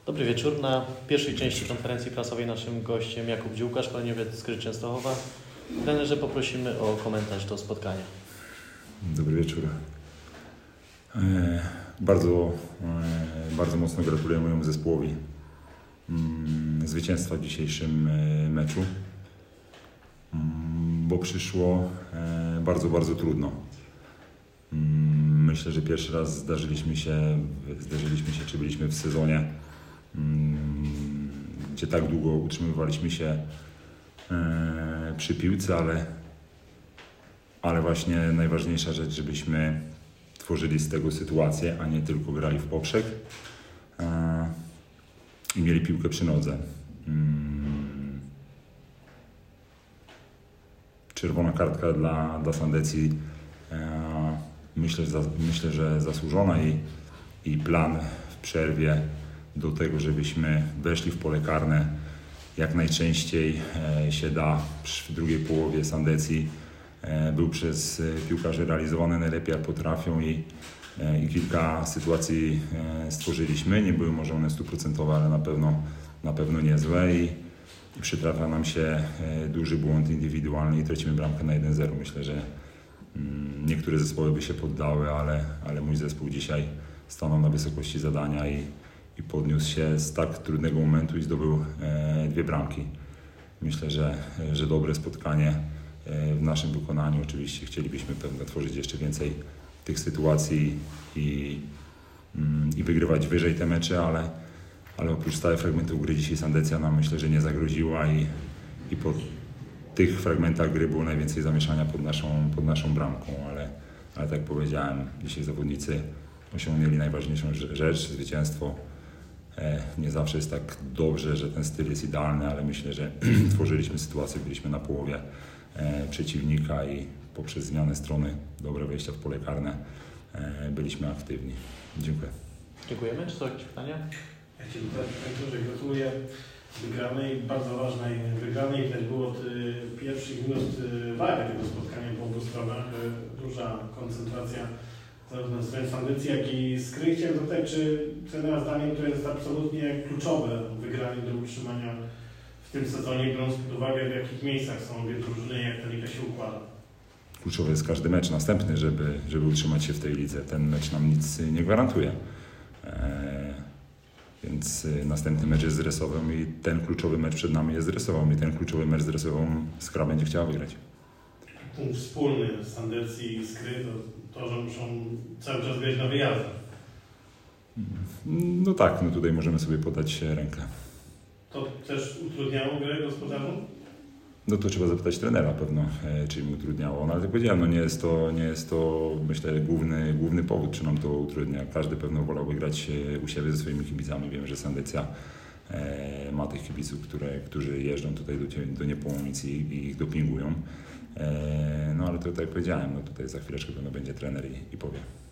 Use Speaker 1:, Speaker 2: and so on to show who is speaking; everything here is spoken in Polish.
Speaker 1: Dobry wieczór. Na pierwszej części konferencji prasowej naszym gościem Jakub Dziółka, szkoleniowiec z Gry Częstochowa. Trenerze, poprosimy o komentarz do spotkania.
Speaker 2: Dobry wieczór. Bardzo mocno gratuluję mojemu zespołowi zwycięstwa w dzisiejszym meczu, bo przyszło bardzo trudno. Myślę, że pierwszy raz zdarzyliśmy się, czy byliśmy w sezonie, gdzie tak długo utrzymywaliśmy się przy piłce, ale właśnie najważniejsza rzecz, żebyśmy tworzyli z tego sytuację, a nie tylko grali w poprzek i mieli piłkę przy nodze. Czerwona kartka dla Sandecji, myślę, że zasłużona i plan w przerwie do tego, żebyśmy weszli w pole karne jak najczęściej się da w drugiej połowie Sandecji. Był przez piłkarzy realizowany najlepiej jak potrafią i kilka sytuacji stworzyliśmy. Nie były może one 100%, ale na pewno niezłe i przytrafia nam się duży błąd indywidualny i tracimy bramkę na 1-0. Myślę, że niektóre zespoły by się poddały, ale mój zespół dzisiaj stanął na wysokości zadania i podniósł się z tak trudnego momentu i zdobył 2 bramki. Myślę, że dobre spotkanie w naszym wykonaniu. Oczywiście chcielibyśmy pewnie tworzyć jeszcze więcej tych sytuacji i wygrywać wyżej te mecze, ale oprócz stałych fragmentów gry dzisiaj Sandecja nam myślę, że nie zagroziła i po tych fragmentach gry było najwięcej zamieszania pod naszą bramką, ale tak jak powiedziałem, dzisiaj zawodnicy osiągnęli najważniejszą rzecz, zwycięstwo. Nie zawsze jest tak dobrze, że ten styl jest idealny, ale myślę, że tworzyliśmy sytuację, byliśmy na połowie przeciwnika i poprzez zmianę strony, dobre wejścia w pole karne byliśmy aktywni. Dziękuję.
Speaker 1: Dziękujemy. Czy są jakieś pytania?
Speaker 3: Ja Ci tutaj gratuluję wygranej, bardzo ważnej wygranej. Widać było od pierwszych minut wagę tego spotkania po obu stronach. Duża koncentracja zarówno strony Sandecji, jak i Skry. Chciałem zapytać, czy trenera zdaniem to jest absolutnie kluczowe wygranie do utrzymania w tym sezonie, biorąc pod uwagę, w jakich miejscach są obie drużyny, jak ta liga się układa?
Speaker 2: Kluczowy jest każdy mecz następny, żeby utrzymać się w tej lidze. Ten mecz nam nic nie gwarantuje. Więc następny mecz jest z Resowem i ten kluczowy mecz przed nami jest z Resową i ten kluczowy mecz z Resową Skra będzie chciała wygrać.
Speaker 3: Punkt wspólny Sandecji i Skry to, że muszą cały czas grać na wyjazdach.
Speaker 2: No tak, no tutaj możemy sobie podać rękę.
Speaker 3: To też utrudniało grę gospodarzom?
Speaker 2: No to trzeba zapytać trenera pewno, czy im utrudniało. No ale jak powiedziałem, no nie jest to myślę główny powód, czy nam to utrudnia. Każdy pewno wolałby grać u siebie ze swoimi kibicami. Wiem, że Sandecja ma tych kibiców, którzy jeżdżą tutaj do Niepołomic i ich dopingują. No ale to tak jak powiedziałem, no tutaj za chwileczkę pewno będzie trener i powie.